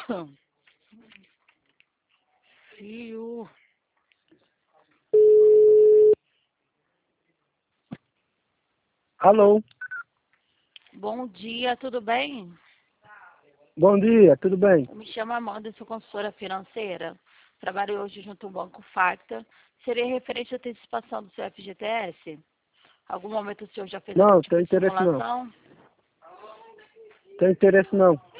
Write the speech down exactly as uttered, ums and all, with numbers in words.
Fio. Alô, Bom dia, tudo bem? bom dia, tudo bem? Eu me chamo Amanda, sou consultora financeira. Trabalho hoje junto ao Banco Facta. Seria referente à antecipação do seu F G T S? Algum momento o senhor já fez algum Não, tipo tem de interesse não. simulação? Tem interesse não.